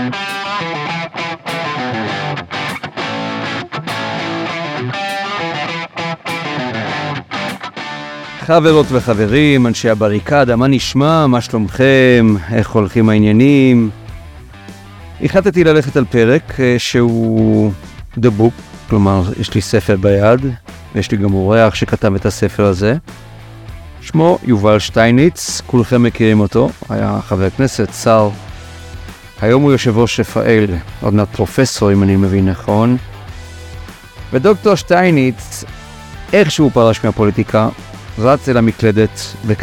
חברות וחברים, אנשי הבריקדה, מה נשמע? מה שלומכם? איך הולכים העניינים? החלטתי ללכת על פרק שהוא The Book, כלומר יש לי ספר ביד, ויש לי גם אורח שכתב את הספר הזה. שמו יובל שטייניץ, כולכם מכירים אותו, היה חבר כנסת, שר. היום הוא יושב ראש רפאל, עוד מעט פרופסור אם אני מבין נכון. ודוקטור שטייניץ, איכשהו פרש מהפוליטיקה, רץ אל המקלדת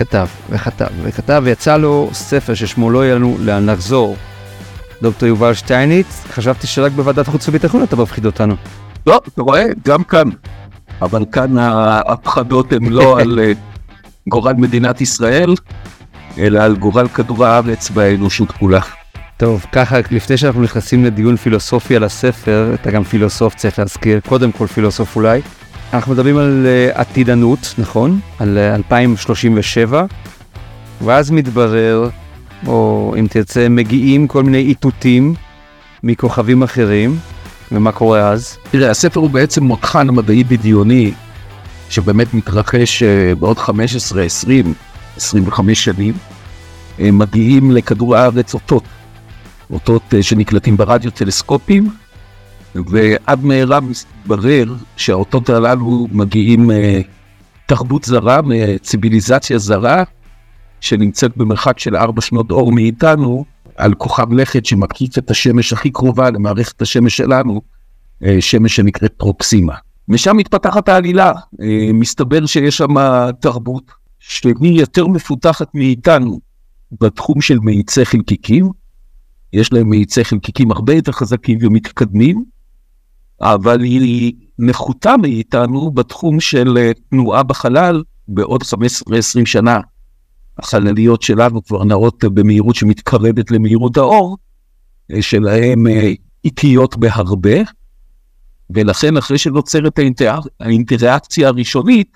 וכתב, ויצא לו ספר ששמו לא יהיה לנו לאן לחזור. דוקטור יובל שטייניץ, חשבתי שרק בוועדת חוץ וביטחון אתה מפחיד אותנו. לא, אתה רואה, גם כאן. אבל כאן הפחדות הן לא על גורל מדינת ישראל, אלא על גורל כדור הארץ והאנושות כולה. טוב, ככה, לפני שאנחנו נכנסים לדיון פילוסופי על הספר, אתה גם פילוסוף, צריך להזכיר, קודם כל פילוסוף אולי. אנחנו מדברים על עתידנות, נכון? על 2037, ואז מתברר, או אם תרצה, מגיעים כל מיני איתותים מכוכבים אחרים, ומה קורה אז? תראה, הספר הוא בעצם מותחן מדעי בדיוני, שבאמת מתרחש בעוד 15, 20, 25 שנים, מגיעים לכדור הארץ אותות שנקלטים ברדיו טלסקופים, ועד מהרה מתברר שהאותות הללו מגיעים תרבות זרה, ציביליזציה זרה, שנמצאת במרחק של 4 שנות אור מאיתנו, על כוכב לכת שמקיף את השמש הכי קרובה למערכת השמש שלנו, שמש שנקראת פרוקסימה. משם מתפתחת העלילה, מסתבר שיש שם תרבות שהיא יותר מפותחת מאיתנו בתחום של מאיצי חלקיקים, יש להם מאיצי חלקיקים הרבה יותר חזקים ומתקדמים, אבל היא נחותה מאיתנו בתחום של תנועה בחלל בעוד 15-20 שנה. החלליות שלנו כבר נעות במהירות שמתקרבת למהירות האור, שלהם איטיות בהרבה, ולכן אחרי שנוצרת האינטראקציה הראשונית,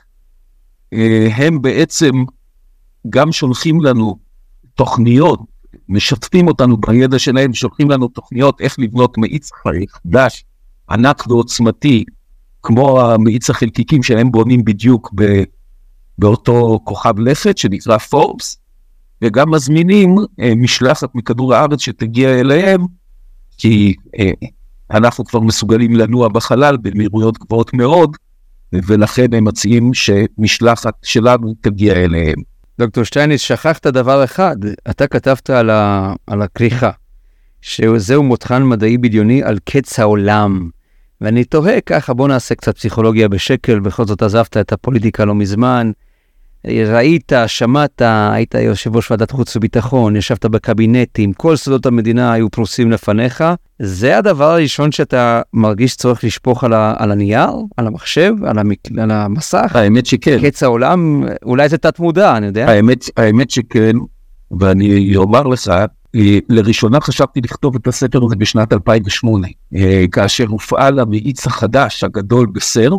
הם בעצם גם שולחים לנו תוכניות, משתפים אותנו בידע שלהם, שולחים לנו תוכניות איך לבנות מאיץ חדש, ענק ועוצמתי, כמו המאיץ החלקיקים שהם בונים בדיוק באותו כוכב לכת שנקרא פורבס, וגם מזמינים משלחת מכדור הארץ שתגיע אליהם, כי אנחנו כבר מסוגלים לנוע בחלל במהירויות גבוהות מאוד, ולכן הם מציעים שמשלחת שלנו תגיע אליהם. דוקטור שטייניץ, שכחת דבר אחד, אתה כתבת על הכריכה, שזהו מותחן מדעי בדיוני על קץ העולם, ואני תוהה ככה, בוא נעשה קצת פסיכולוגיה בשקל, בכל זאת עזבת את הפוליטיקה לא מזמן, ראית, שמעת, היית יושב ראש ועדת חוץ וביטחון, ישבת בקבינטים, כל סודות המדינה היו פרוסים לפניך, זה הדבר הראשון שאתה מרגיש צורך לשפוך על הנייר, על המחשב, על המסך? האמת שכן. קץ העולם, אולי זה תת מודע, אני יודע. האמת שכן, ואני אומר לך, לראשונה חשבתי לכתוב את הספר הזה בשנת 2008, כאשר הופעל המאיץ החדש הגדול בסרב,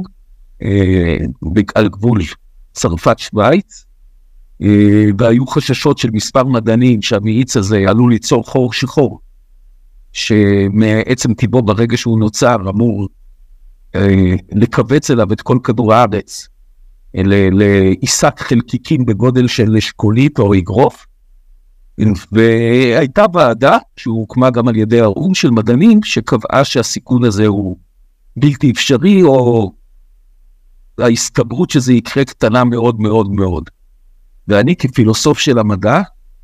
על גבול צרפת שוויץ, והיו חששות של מספר מדענים שהמאיץ הזה עלול ליצור חור שחור, שמעצם טיבו ברגע שהוא נוצר אמור לקבץ אליו את כל כדור הארץ, לעיסת חלקיקים בגודל של אשכולית או אגרוף, והייתה ועדה שהוקמה גם על ידי האו"ם של מדענים שקבעה שהסיכון הזה הוא בלתי אפשרי, או ההסתברות שזה יקרה קטנה מאוד מאוד מאוד. ואני כפילוסוף של המדע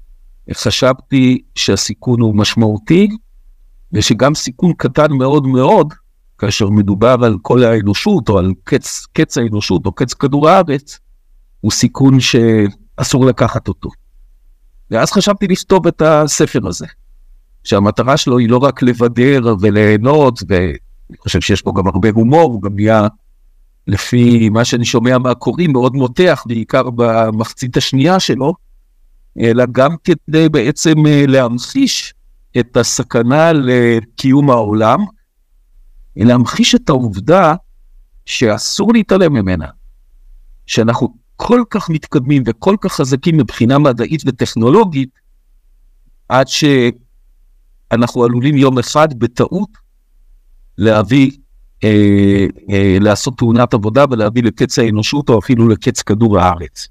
חשבתי שהסיכון הוא משמעותי, ושגם סיכון קטן מאוד מאוד, כאשר מדובר על כל האנושות או על קץ האנושות או קץ כדור הארץ, הוא סיכון שאסור לקחת אותו. ואז חשבתי לכתוב את הספר הזה, שהמטרה שלו היא לא רק לבדר וליהנות, ואני חושב שיש פה גם הרבה הומור, הוא גם נהיה, לפי מה שאני שומע מהקוראים, מאוד מותח, בעיקר במחצית השנייה שלו, אלא גם כדי בעצם להמחיש את הסכנה לקיום העולם, להמחיש את העובדה שאסור להתעלם ממנה, שאנחנו כל כך מתקדמים וכל כך חזקים מבחינה מדעית וטכנולוגית, עד אנחנו עלולים יום אחד בטעות להביא, לעשות תאונת עבודה ולהביא לקץ האנושות או אפילו לקץ כדור הארץ.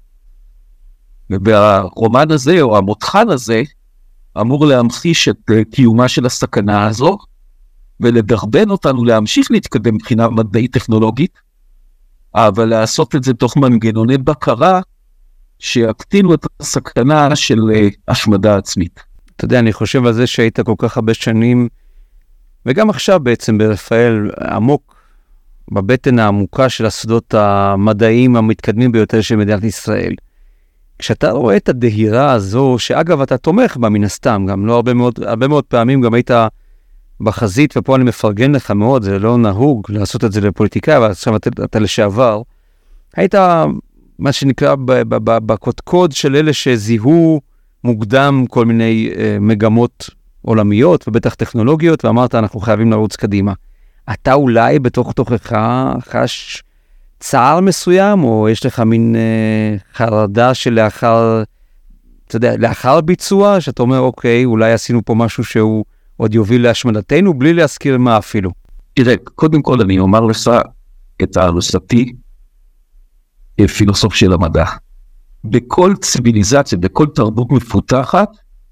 והרומן הזה או המותחן הזה אמור להמחיש את קיומה של הסכנה הזו ולדרבן אותנו להמשיך להתקדם מבחינה מדעית טכנולוגית, אבל לעשות את זה תוך מנגנוני בקרה שיקטינו את הסכנה של השמדה עצמית. אתה יודע, אני חושב על זה שהיית כל כך הרבה שנים, וגם עכשיו בעצם ברפאל, עמוק, בבטן העמוקה של הסודות המדעיים המתקדמים ביותר של מדינת ישראל. כשאתה רואה את הדהירה הזו, שאגב אתה תומך בה מן הסתם, גם לא הרבה מאוד פעמים גם היית בחזית, ופה אני מפרגן לך מאוד, זה לא נהוג לעשות את זה לפוליטיקאי, אבל עכשיו אתה לשעבר, היית מה שנקרא בקודקוד של אלה שזיהו מוקדם כל מיני מגמות עולמיות ובטח טכנולוגיות, ואמרת אנחנו חייבים לרוץ קדימה. אתה אולי בתוך תוכך חש צער מסוים, או יש לך מין חרדה שלאחר, אתה יודע, לאחר ביצוע, שאתה אומר אוקיי, אולי עשינו פה משהו שהוא עוד יוביל להשמדתנו, בלי להזכיר מה אפילו. תראה, קודם כל אני אומר לך את הרסתי פילוסוף של המדע. בכל ציביליזציה, בכל תרבות מפותחת,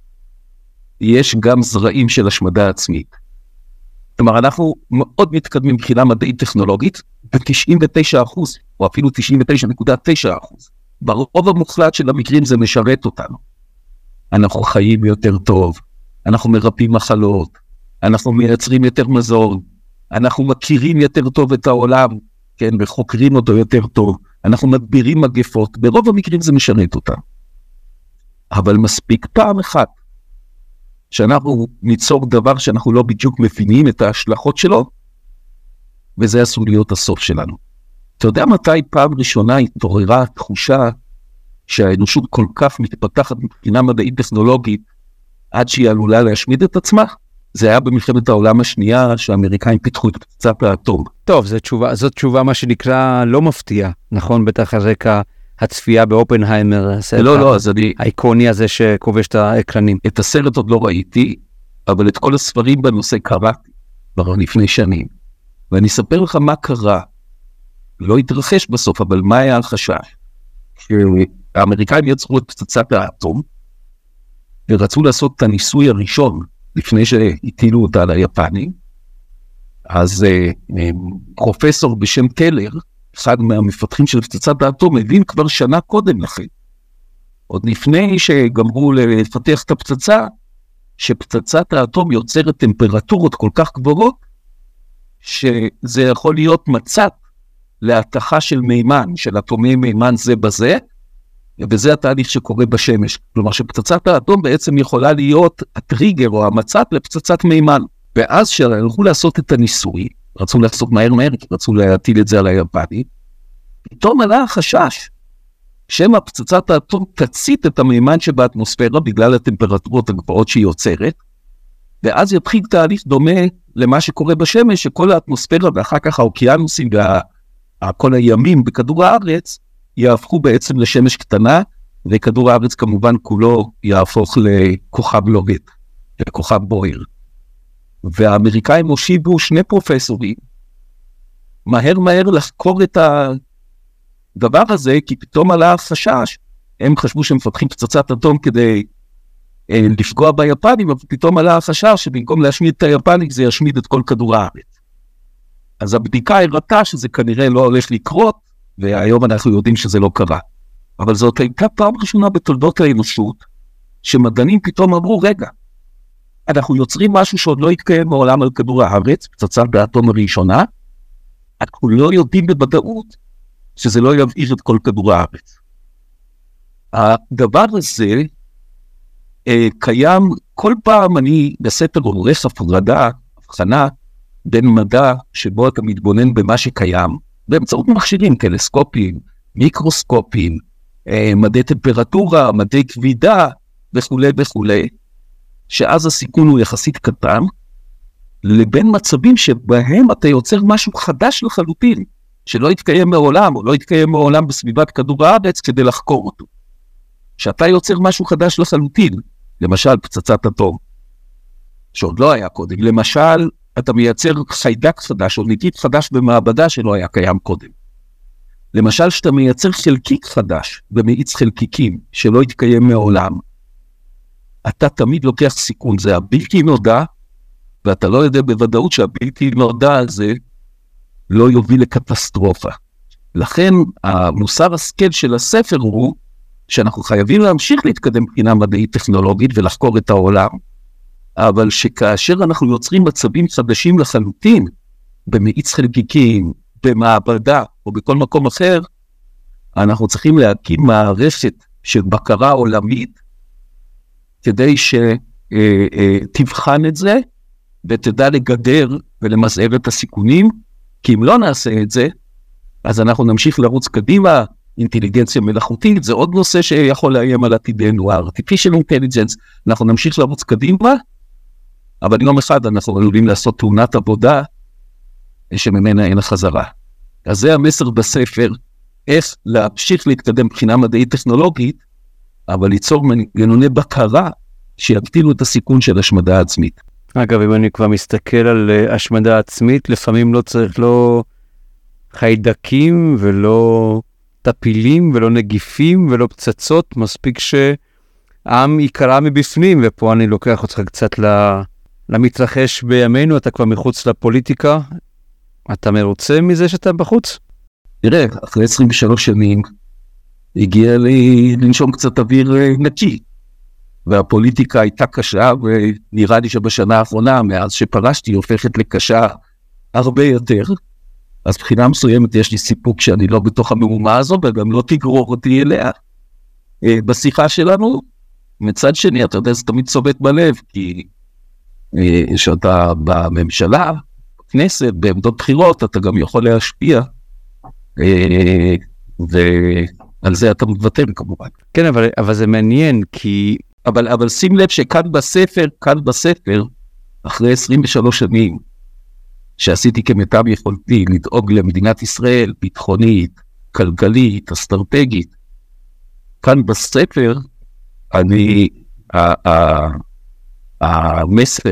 יש גם זרעים של השמדה עצמית. כלומר, אנחנו מאוד מתקדמים מבחינה מדעית טכנולוגית, ב-99%, או אפילו 99.9%. ברוב המוחלט של המקרים זה משרת אותנו. אנחנו חיים יותר טוב, אנחנו מרפאים מחלות, אנחנו מייצרים יותר מזון, אנחנו מכירים יותר טוב את העולם, כן, וחוקרים אותו יותר טוב, אנחנו מדבירים מגפות, ברוב המקרים זה משרת אותנו. אבל מספיק פעם אחת, שאנחנו ניצור דבר שאנחנו לא בדיוק מבינים את ההשלכות שלו, וזה עשוי להיות הסוף שלנו. אתה יודע מתי פעם ראשונה התעוררה התחושה שהאנושות כל כך מתפתחת מבחינה מדעית טכנולוגית, עד שהיא עלולה להשמיד את עצמה? זה היה במלחמת העולם השנייה, שהאמריקאים פיתחו את פצצת האטום. טוב, זאת תשובה מה שנקרא לא מפתיע, נכון? בטח הרקע הצפייה באופנהיימר, אז אני... האיקוני הזה שכובש את האקרנים. את הסרט עוד לא ראיתי, אבל את כל הספרים בנושא קראתי, כבר לפני שנים. ואני אספר לך מה קרה. לא התרחש בסוף, אבל מה היה החשש? שהאמריקאים יצרו את פצצת האטום, ורצו לעשות את הניסוי הראשון, לפני שהטילו אותה על היפנים. אז פרופסור בשם טלר, אחד מהמפתחים של פצצת האטום, הבין כבר שנה קודם לכן, עוד לפני שגמרו לפתח את הפצצה, שפצצת האטום יוצרת טמפרטורות כל כך גבוהות, שזה יכול להיות מצת להתחה של מימן, של אטומי מימן זה בזה, וזה התהליך שקורה בשמש. כלומר שפצצת האטום בעצם יכולה להיות הטריגר או המצת לפצצת מימן. ואז שהלכו לעשות את הניסוי, רצו לעשות מהר, כי רצו להטיל את זה על היפנים, פתאום עלה החשש, שמא פצצת האטום תצית את המימן שבאטמוספירה בגלל הטמפרטורות הגבוהות שהיא יוצרת, ואז יתחיל תהליך דומה למה שקורה בשמש, שכל האטמוספירה ואחר כך האוקיינוסים וכל הימים בכדור הארץ, יהפכו בעצם לשמש קטנה, וכדור הארץ כמובן כולו יהפוך לכוכב לוהט, לכוכב בוער. והאמריקאים הושיבו שני פרופסורים, מהר לחקור את הדבר הזה, כי פתאום עלה החשש, הם חשבו שהם מפתחים פצצת אטום כדי לפגוע ביפנים, אבל פתאום עלה החשש שבמקום להשמיד את היפנים, זה ישמיד את כל כדור הארץ. אז הבדיקה הראתה שזה כנראה לא הולך לקרות, והיום אנחנו יודעים שזה לא קרה. אבל זאת הייתה פעם ראשונה בתולדות האנושות, שמדענים פתאום אמרו, רגע, אנחנו יוצרים משהו שעוד לא יתקיים מעולם על כדור הארץ, פצצת האטום הראשונה, אנחנו לא יודעים בוודאות שזה לא יבעיר את כל כדור הארץ. הדבר הזה קיים, כל פעם אני בספר עורך הבחנה בין מדע שבו אתה מתבונן במה שקיים, באמצעות מכשירים, טלסקופים, מיקרוסקופים, מדי טמפרטורה, מדי כבידה וכו' וכו', שאז הסיכון הוא יחסית קטן, לבין מצבים שבהם אתה יוצר משהו חדש לחלוטין, שלא יתקיים מעולם, או לא יתקיים מעולם בסביבת כדור הארץ כדי לחקור אותו. שאתה יוצר משהו חדש לחלוטין, למשל פצצת אטום, שעוד לא היה קודם. למשל, אתה מייצר חיידק חדש או נגיף חדש במעבדה שלא היה קיים קודם. למשל, שאתה מייצר חלקיק חדש במאיץ חלקיקים שלא יתקיים מעולם, אתה תמיד לוקח סיכון, זה הבלתי נודע, ואתה לא יודע בוודאות שהבלתי נודע הזה לא יוביל לקטסטרופה. לכן, המוסר השכל של הספר הוא שאנחנו חייבים להמשיך להתקדם מבחינה מדעית טכנולוגית ולחקור את העולם, אבל שכאשר אנחנו יוצרים מצבים חדשים לחלוטין, במאיץ חלקיקים, במעבדה או בכל מקום אחר, אנחנו צריכים להקים מערכת של בקרה עולמית, כדי שתבחן את זה, ותדע לגדר ולמזער את הסיכונים, כי אם לא נעשה את זה, אז אנחנו נמשיך לרוץ קדימה. אינטליגנציה מלאכותית, זה עוד נושא שיכול לאיים על עתידנו, artificial intelligence, אנחנו נמשיך לרוץ קדימה, אבל יום אחד אנחנו עלולים לעשות תאונת עבודה, שממנה אין החזרה. אז זה המסר בספר, איך להמשיך להתקדם מבחינה מדעית טכנולוגית, אבל ליצור מנגנוני בקרה, שיגדילו את הסיכון של השמדה עצמית. אגב, אם אני כבר מסתכל על השמדה עצמית, לפעמים לא צריך לא חיידקים ולא טפילים ולא נגיפים ולא פצצות, מספיק שהעם יקרה מבפנים, ופה אני לוקח אותך קצת למתרחש בימינו, אתה כבר מחוץ לפוליטיקה, אתה מרוצה מזה שאתה בחוץ? תראה, אחרי 23 שנים, הגיע לי לנשום קצת אוויר נקי, והפוליטיקה הייתה קשה, ונראה לי שבשנה האחרונה, מאז שפרשתי, הופכת לקשה הרבה יותר, אז בחינה מסוימת יש לי סיפוק שאני לא בתוך המהומה הזו, וגם לא תגרור אותי אליה. בשיחה שלנו, מצד שני, אתה יודע, זה תמיד צובט בלב, כי שאתה בממשלה, בכנסת, בעמדות בחירות, אתה גם יכול להשפיע, ועל זה אתה מבטל כמובן. כן, אבל זה מעניין, כי... אבל שים לב שכאן בספר, אחרי 23 שנים, שעשיתי כמיטב יכולתי לדאוג למדינת ישראל, ביטחונית, כלכלית, אסטרטגית, כאן בספר, המסר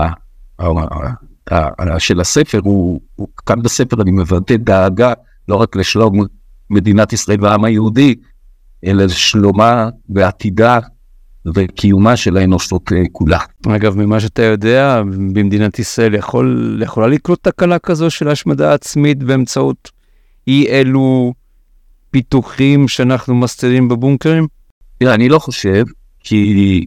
של הספר הוא כאן בספר אני מבטא דאגה לא רק לשלום מדינת ישראל והעם היהודי, אלא לשלומה ועתידה וקיומה של האנושות כולה. אגב, ממה שאתה יודע, במדינת ישראל יכולה לקרות תקלה כזו של השמדה עצמית באמצעות אי אלו פיתוחים שאנחנו מסתירים בבונקרים? אני לא חושב, כי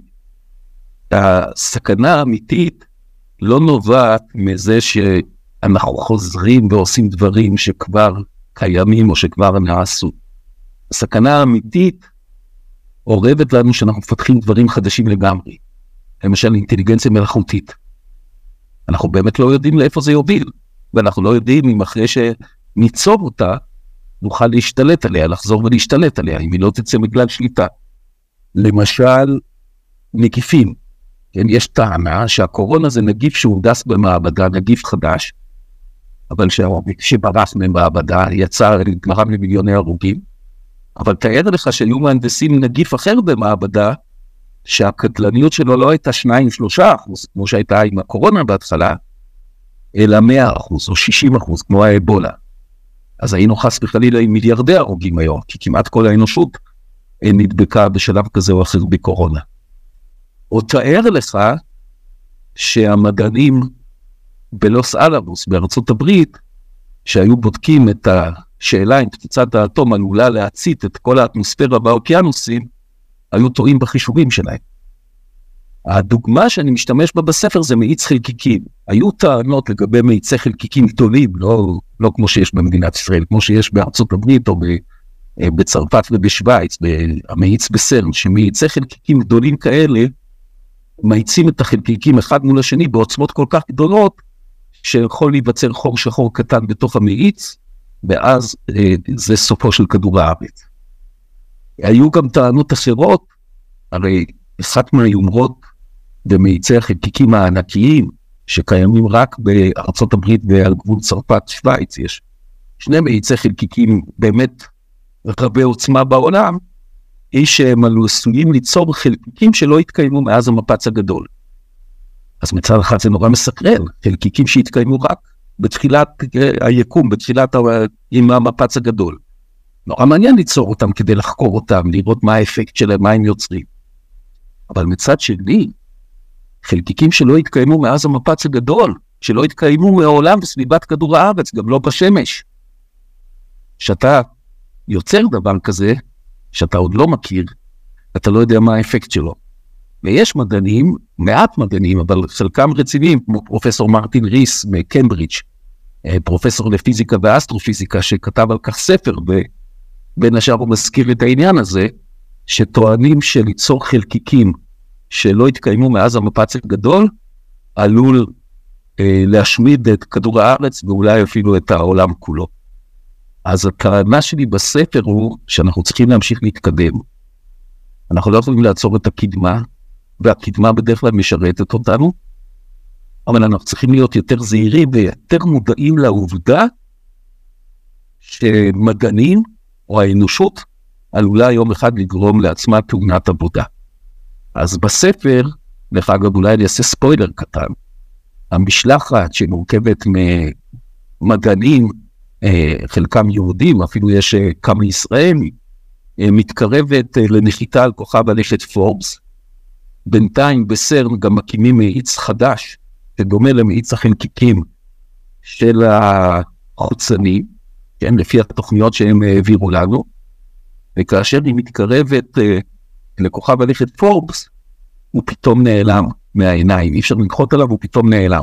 הסכנה האמיתית לא נובעת מזה שאנחנו חוזרים ועושים דברים שכבר קיימים או שכבר נעשו. הסכנה האמיתית עורבת לנו שאנחנו מפתחים דברים חדשים לגמרי. למשל אינטליגנציה מלאכותית. אנחנו באמת לא יודעים לאיפה זה יוביל, ואנחנו לא יודעים אם אחרי שניצור אותה, נוכל להשתלט עליה, לחזור ולהשתלט עליה, אם היא לא תצא בגלל שליטה. למשל, נגיפים. כן, יש טענה שהקורונה זה נגיף שהונדס במעבדה, נגיף חדש, אבל שברח ממעבדה, גרם למיליוני הרוגים, אבל תאר לך שהיו מהנדסים נגיף אחר במעבדה, שהקטלניות שלו לא הייתה 2-3%, כמו שהייתה עם הקורונה בהתחלה, אלא 100% או 60%, כמו האבולה. אז היינו חס וחלילה עם מיליארדי הרוגים היום, כי כמעט כל האנושות נדבקה בשלב כזה או אחר בקורונה. או תאר לך שהמדענים בלוס אלמוס בארצות הברית, שהיו בודקים את השאלה אם פצצת האטום עלולה להצית את כל האטמוספירה באוקיינוסים, היו טועים בחישובים שלהם. הדוגמה שאני משתמש בה בספר זה מאיץ חלקיקים. היו טענות לגבי מאיצי חלקיקים גדולים, לא כמו שיש במדינת ישראל, כמו שיש בארצות הברית או בצרפת ובשוויץ, המאיץ בסרן, שמאיצי חלקיקים גדולים כאלה, מאיצים את החלקיקים אחד מול השני בעוצמות כל כך גדולות, שיכול להיווצר חור שחור קטן בתוך המאיץ, ואז זה סופו של כדור הארץ. היו גם טענות אחרות, הרי אחת מהיומרות במאיצי החלקיקים הענקיים, שקיימים רק בארצות הברית ועל גבול צרפת שוויץ, יש שני מאיצי חלקיקים באמת רבי עוצמה בעולם, היא שהם עשויים ליצור חלקיקים שלא התקיימו מאז המפץ הגדול. אז מצד אחד זה נורא מסקרן, חלקיקים שהתקיימו רק בתחילת היקום, בתחילת עם המפץ הגדול. נורא מעניין ליצור אותם כדי לחקור אותם, לראות מה האפקט שלהם, מה הם יוצרים. אבל מצד שני, חלקיקים שלא התקיימו מאז המפץ הגדול, שלא התקיימו מעולם בסביבת כדור הארץ, גם לא בשמש. שאתה יוצר דבר כזה, שאתה עוד לא מכיר, אתה לא יודע מה האפקט שלו. ויש מדענים, מעט מדענים, אבל חלקם רציניים, כמו פרופסור מרטין ריס מקמברידג', פרופסור לפיזיקה ואסטרופיזיקה, שכתב על כך ספר, ובין השאר הוא מזכיר את העניין הזה, שטוענים שליצור חלקיקים שלא התקיימו מאז המפץ הגדול, עלול להשמיד את כדור הארץ, ואולי אפילו את העולם כולו. אז הטענה שלי בספר הוא שאנחנו צריכים להמשיך להתקדם. אנחנו לא יכולים לעצור את הקדמה, והקדמה בדרך כלל משרתת אותנו, אבל אנחנו צריכים להיות יותר זהירים ויותר מודעים לעובדה שמדענים או האנושות עלולה יום אחד לגרום לעצמה תאונת עבודה. אז בספר, דרך אגב אולי אני אעשה ספוילר קטן, המשלחת שמורכבת ממדענים, חלקם יהודים, אפילו יש כמה ישראלים, מתקרבת לנחיתה על כוכב הלכת פורבס. בינתיים בסרן גם מקימים מאיץ חדש, שדומה למאיץ החלקיקים של החוצנים, כן, לפי התוכניות שהם העבירו לנו, וכאשר היא מתקרבת לכוכב הלכת פורבס, הוא פתאום נעלם מהעיניים, אי אפשר לנחות עליו, הוא פתאום נעלם.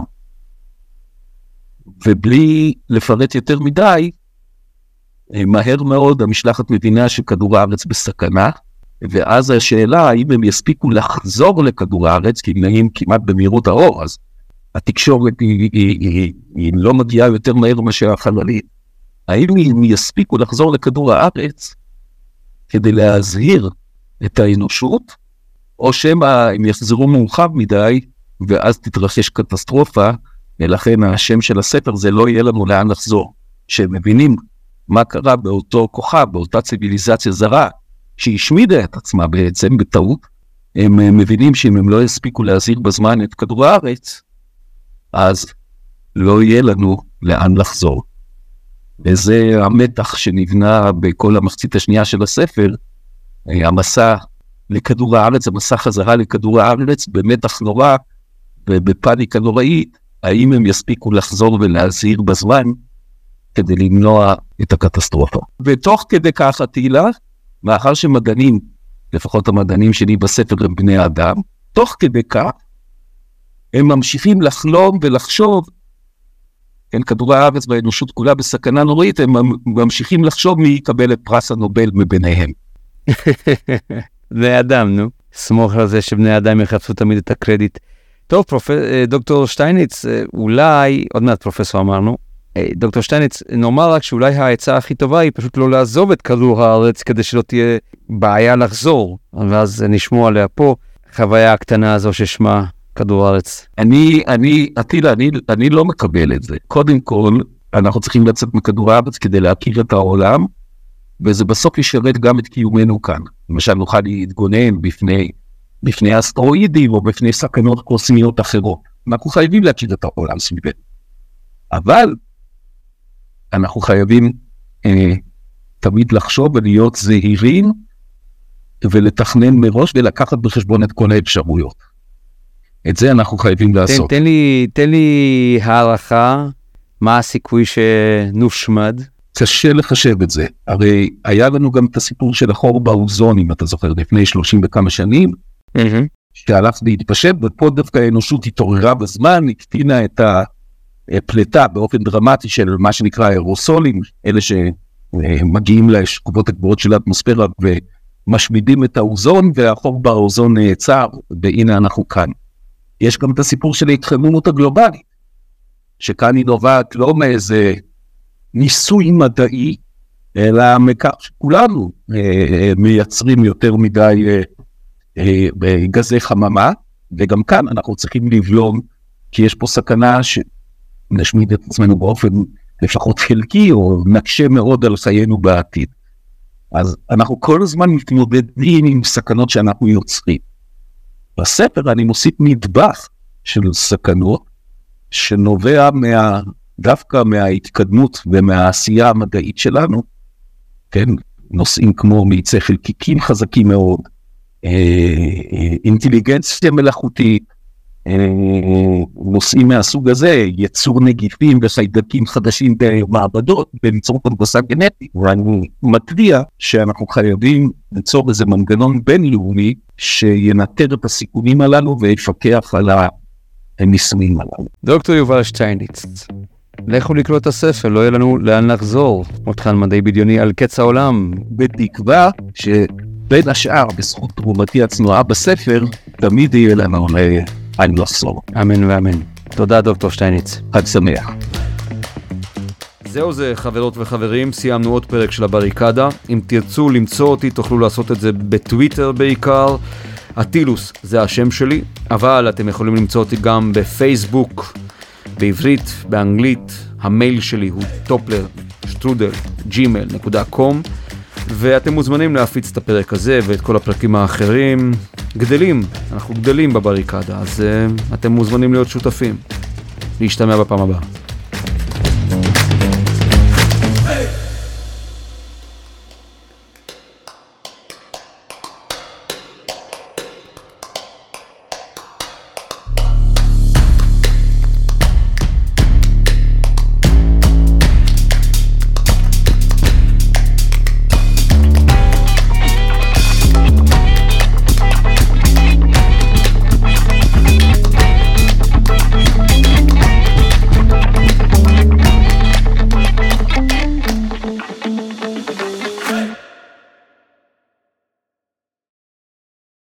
ובלי לפרט יותר מדי, מהר מאוד המשלחת מבינה שכדור הארץ בסכנה, ואז השאלה האם הם יספיקו לחזור לכדור הארץ, כי הם נעים כמעט במהירות האור, אז התקשורת היא לא מגיעה יותר מהר מאשר החללית. האם הם יספיקו לחזור לכדור הארץ, כדי להזהיר את האנושות, או שהם יחזרו מאוחר מדי, ואז תתרחש קטסטרופה, ולכן השם של הספר זה לא יהיה לנו לאן לחזור. שהם מבינים מה קרה באותו כוכב, באותה ציביליזציה זרה, שהשמידה את עצמה בעצם בטעות, הם מבינים שאם הם לא יספיקו להזהיר בזמן את כדור הארץ, אז לא יהיה לנו לאן לחזור. וזה המתח שנבנה בכל המחצית השנייה של הספר, המסע לכדור הארץ, המסע חזרה לכדור הארץ, במתח נורא ובפניקה נוראית, האם הם יספיקו לחזור ולהזהיר בזמן, כדי למנוע את הקטסטרופה. ותוך כדי כך התהילה, מאחר שמדענים, לפחות המדענים שלי בספר הם בני אדם, תוך כדי כך, הם ממשיכים לחלום ולחשוב, כן, כדור הארץ והאנושות כולה בסכנה נוראית, הם ממשיכים לחשוב מי יקבל את פרס הנובל מביניהם. בני אדם, נו. סמוך על זה שבני אדם יחפשו תמיד את הקרדיט. טוב, דוקטור שטייניץ, אולי, עוד מעט פרופסור אמרנו, דוקטור שטייניץ, נאמר רק שאולי העצה הכי טובה היא פשוט לא לעזוב את כדור הארץ, כדי שלא תהיה בעיה לחזור, ואז נשמעו עליה פה, חוויה הקטנה הזו ששמה כדור הארץ. אני לא מקבל את זה. קודם כל, אנחנו צריכים לצאת מכדור הארץ כדי להכיר את העולם, וזה בסוף ישרת גם את קיומנו כאן. למשל, נוכל להתגונן בפני אסטרואידים או בפני סכנות קוסמיות אחרות. אנחנו חייבים להכיר את העולם סביבנו. אבל אנחנו חייבים תמיד לחשוב ולהיות זהירים ולתכנן מראש ולקחת בחשבון את כל האפשרויות. את זה אנחנו חייבים לעשות. תן לי הערכה, מה הסיכוי שנושמד? קשה לחשב את זה. הרי היה לנו גם את הסיפור של החור באוזון, אם אתה זוכר, לפני 30 וכמה שנים, שהלך להתפשט, ופה דווקא האנושות התעוררה בזמן, הקטינה את הפלטה באופן דרמטי של מה שנקרא אירוסולים, אלה שמגיעים לשכובות הגבוהות של האטמוספירה ומשמידים את האוזון, והחור באוזון נעצר, והנה אנחנו כאן. יש גם את הסיפור של ההתחממות הגלובלית, שכאן היא נובעת לא מאיזה ניסוי מדעי, אלא מכך שכולנו מייצרים יותר מדי גזי חממה, וגם כאן אנחנו צריכים לבלום, כי יש פה סכנה שנשמיד את עצמנו באופן לפחות חלקי, או נקשה מאוד על חיינו בעתיד. אז אנחנו כל הזמן מתמודדים עם סכנות שאנחנו יוצרים. בספר אני מוסיף נדבך של סכנות, שנובע דווקא מההתקדמות ומהעשייה המדעית שלנו, כן, נושאים כמו מאיצי חלקיקים חזקים מאוד, אינטליגנציה מלאכותית, נושאים מהסוג הזה, יצור נגיפים וחיידקים חדשים במעבדות באמצעות הנדסה גנטית, ואני מתריע שאנחנו חייבים ליצור איזה מנגנון בינלאומי שינטר את הסיכונים הללו ויפקח על הניסויים הללו. דוקטור יובל שטייניץ, לכו לקרוא את הספר, לא יהיה לנו לאן לחזור. מותחן מדעי בדיוני על קץ העולם. בתקווה שבין השאר, בזכות תרומתי הצנועה בספר, תמיד יהיה לנו לאן לחזור. אמן ואמן. תודה דוקטור שטייניץ. חג שמח. זהו זה, חברות וחברים, סיימנו עוד פרק של הבריקדה. אם תרצו למצוא אותי, תוכלו לעשות את זה בטוויטר בעיקר. אטילוס זה השם שלי, אבל אתם יכולים למצוא אותי גם בפייסבוק, בעברית, באנגלית. המייל שלי הוא topler@gmail.com, ואתם מוזמנים להפיץ את הפרק הזה ואת כל הפרקים האחרים. אנחנו גדלים בבריקדה, אז אתם מוזמנים להיות שותפים. להשתמע בפעם הבאה.